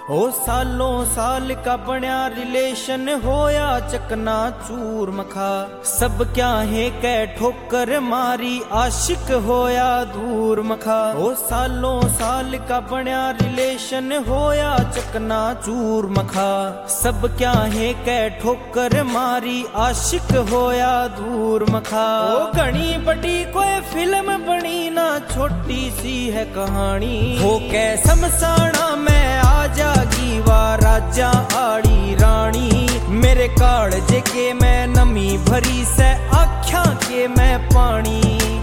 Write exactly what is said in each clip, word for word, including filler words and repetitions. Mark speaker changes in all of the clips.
Speaker 1: ओ सालों साल का बनया रिलेशन होया चकना चूर मखा। सब क्या है कै ठोकर मारी आशिक होया दूर मखा। ओ सालों साल का बनया रिलेशन होया चकना चूर मखा। सब क्या है कै ठोकर मारी आशिक होया दूर मखा। ओ घनी बड़ी कोई फिल्म बनी ना छोटी सी है कहानी। हो कै समसाना में आ जागी वा राजा आड़ी रानी। मेरे कालजे के मैं नमी भरी से आख्या के मैं पानी।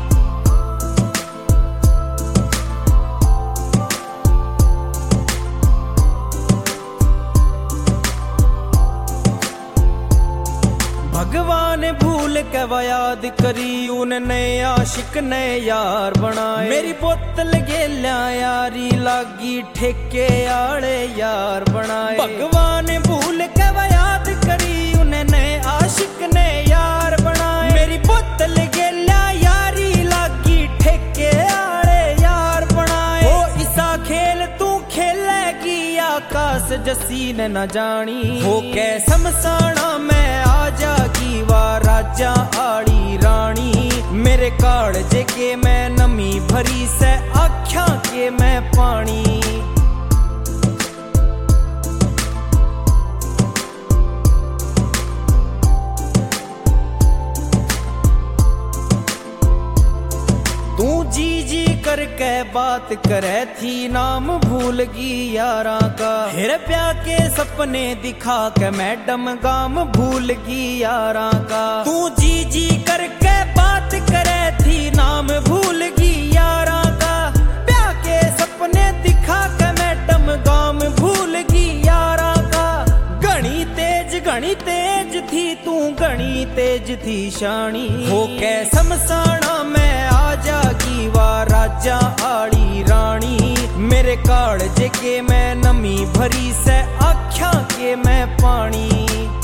Speaker 1: भगवान भूल के वा याद करी उनने आशिक ने यार बनाए। मेरी बोतल गेल्या यारी लागी ठेके आड़े यार बनाए। भगवान भूल के वा याद करी उनने आशिक ने यार बनाए। मेरी बोतल गेल्या यारी लागी ठेके आड़े यार बनाए। ओ इसा खेल तू खेलेगी आकाश जसी ने न जानी। हो कै समसाना में आ जागी वा राजा आड़ी रानी। मेरे कालजे के मैं नमी भरी से आख्या के मैं पानी। तू जी जी करके बात करे थी नाम भूलगी यारा का। हिर प्या के सपने दिखा के मैडम गाम भूलगी यारा का। तू जी जी करके बात करे थी नाम भूलगी यारा का। प्या के सपने दिखा के मैडम गाम भूलगी यारा का। घनी तेज घनी तेज थी तू घनी तेज थी शानी। हो कै समसाना में आ जागी वा राजा आड़ी रानी। मेरे कालजे के मैं नमी भरी से आख्या के मैं पानी।